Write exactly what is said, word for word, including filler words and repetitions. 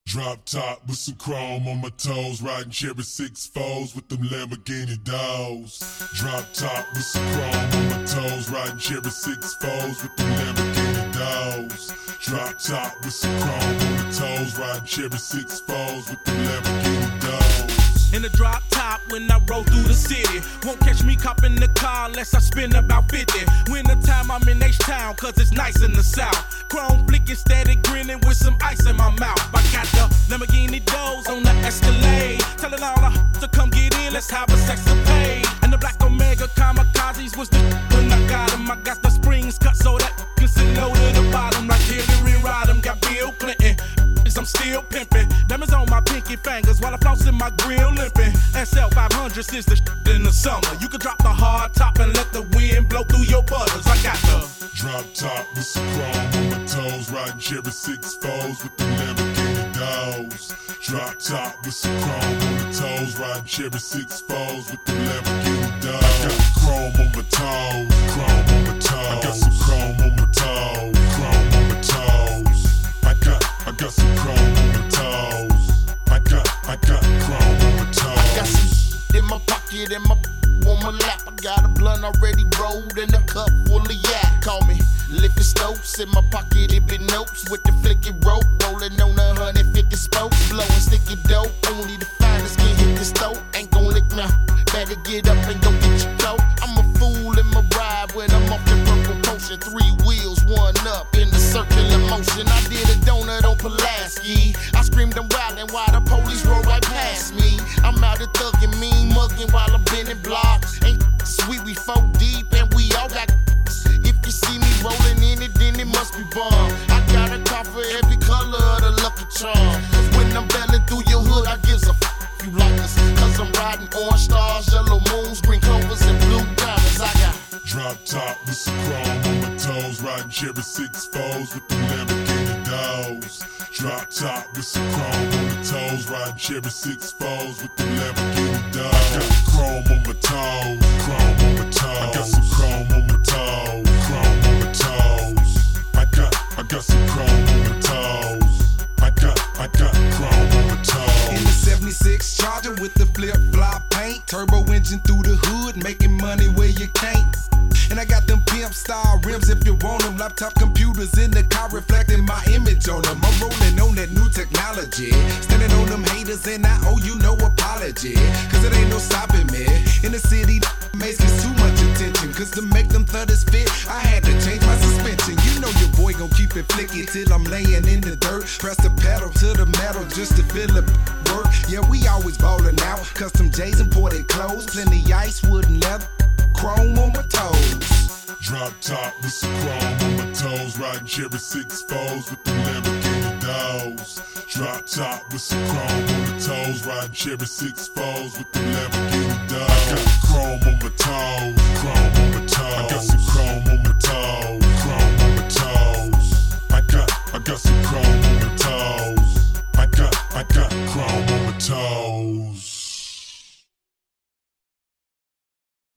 Drop top with some chrome on my toes, riding cherry six fours with them Lamborghini dogs. Drop top with some chrome on my toes, riding cherry six fours with them Lamborghini dogs. Drop top with some chrome on my toes, riding cherry six fours with them Lamborghini dogs. In the drop top when I roll through the city. Won't catch me copping the car unless I spend about fifty. Winter time I'm in H-Town cause it's nice in the south. Chrome flicking, steady grinning with some ice in my mouth. I got the Lamborghini doors on the Escalade. Telling all the h- to come get in, let's have a sexapade. And the black Omega Kamikazes was the when I got them. I got the springs cut so that can sit low to the bottom like Hillary Rodham. Got Bill Clinton. I'm still pimping. Diamonds on my pinky fingers while I floss in my grill limping. S L five hundred since the shit in the summer. You can drop the hard top and let the wind blow through your butters. I got the drop top with some chrome on my toes, riding cherry six fours with the Lamborghini dogs. Drop top with some chrome on my toes, riding cherry six fours with the Lamborghini dogs. I got chrome on my toes, chrome on my toes. I got some chrome on my toes, chrome on my toes. I got, I got some chrome on my toes. I got, I got chrome on my toes. I got some in my pocket and my on my lap. I got a blunt already rolled and a cup full of yak. Call me Liffy Stokes. In my pocket it been notes with the flicky rope. Rolling on a one hundred fifty spokes. Blowing sticky dope. Only the finest can hit this throat. Ain't gon' lick now. Better get up and go get your coat. I'm a fool in my ride when I'm off the purple potion. Three wheels, one up in the circular motion. I did a donut on Pulaski. I screamed I'm wildin' while the police roll right past me. I'm out here thuggin', mean muggin' while I'm bending blocks. Ain't sweet, we four deep and we all got. If you see me rollin' in it, then it must be bomb. I got a car for every color of the Lucky Charm. Cause when I'm bellin' through your hood, I gives a f you like us. Cause I'm riding orange stars, yellow moons, green clovers, and blue diamonds. I got drop top with some chrome on my toes, riding cherry six fours with the Lamborghini dogs. Drop top with some chrome on my toes, riding cherry six fours with the Lamborghini dogs. I got chrome on my toes, chrome on my toes. I got some chrome on my toes, chrome on my toes. I got, I got some chrome on my toes. I got, I got chrome on my toes. In the seventy-six Charger with the flip-flop paint, turbo engine through the hood, making money where you can't. And I got them pimp style rims if you want them. Laptop computers in the car reflecting my image on them. I'm rolling on that new technology, standing on them haters and I owe you no apology. Cause it ain't no stopping me. In the city, makes too much attention. Cause to make them thudders fit, I had to change my suspension. You know your boy gon' keep it flicky till I'm laying in the dirt. Press the pedal to the metal just to feel it work. Yeah, we always ballin' out. Custom J's, imported clothes, plenty ice, wood, and leather. Chrome on my toes. Drop top with some chrome on my toes, riding cherry six fours with the Lamborghini dogs. Drop top with some chrome on my toes, riding cherry six fours with the Lamborghini dogs. I got chrome on my toes, chrome on my toes. I got some chrome on my toes.